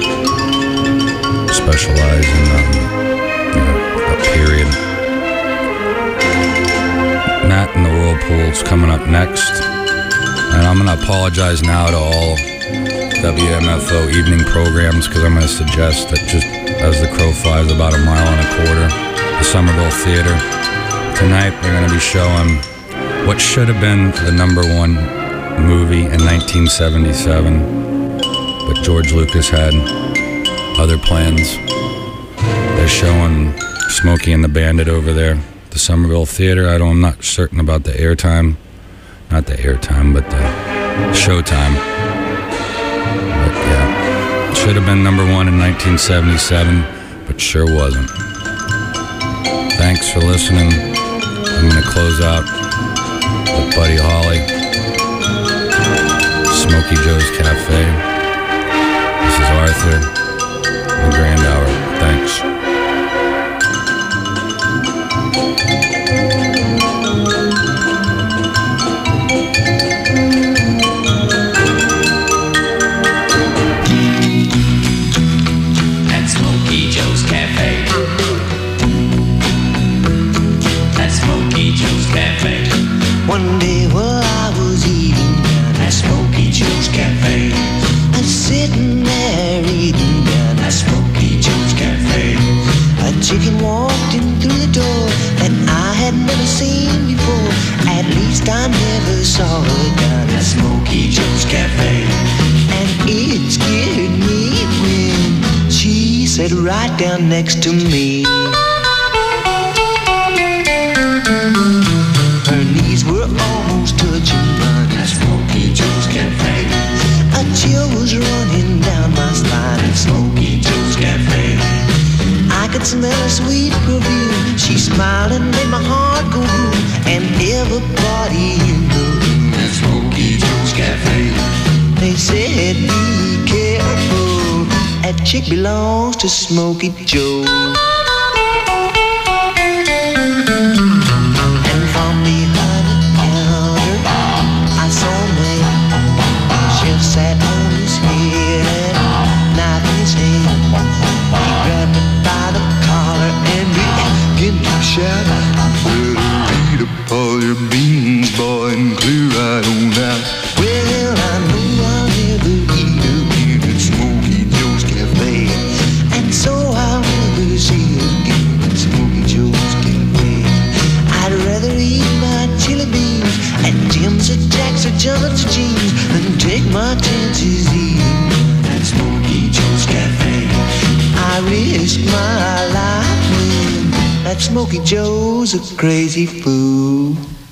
specialize in um, you know, a period. Nat and the Whirlpool's coming up next. And I'm going to apologize now to all W M F O evening programs, because I'm going to suggest that just as the crow flies about a mile and a quarter, the Somerville Theater. Tonight we're going to be showing what should have been the number one movie in nineteen seventy-seven, but George Lucas had other plans. They're showing Smokey and the Bandit over there, the Somerville Theater. I don't, I'm not certain about the airtime, not the airtime, but the showtime. But yeah, it should have been number one in nineteen seventy-seven, but sure wasn't. Thanks for listening. I'm going to close out with Buddy Holly, Smokey Joe's Cafe. This is Arthur, the Grand Hour. Thanks. At Smokey Joe's Cafe. At Smokey Joe's Cafe. One day while I was eating down at Smokey Joe's Cafe, I'm sitting there eating down at Smokey Joe's Cafe. A chicken walked in through the door that I had never seen before. At least I never saw her down at Smokey Joe's Cafe. And it scared me when she sat right down next to me. Her knees were almost touching mine at Smokey Joe's Cafe. A chill was running down my spine at Smokey Joe's Cafe. I could smell her sweet perfume. She smiled and made my heart go boom. And everybody in the room at Smokey Joe's Cafe, they said, be careful, that chick belongs to Smokey Joe. And from behind the counter, I saw a man. Chef sat on jacks or jumpers or jeans, and take my chances eating at Smokey Joe's Cafe. I risk my life when that Smokey Joe's a crazy fool.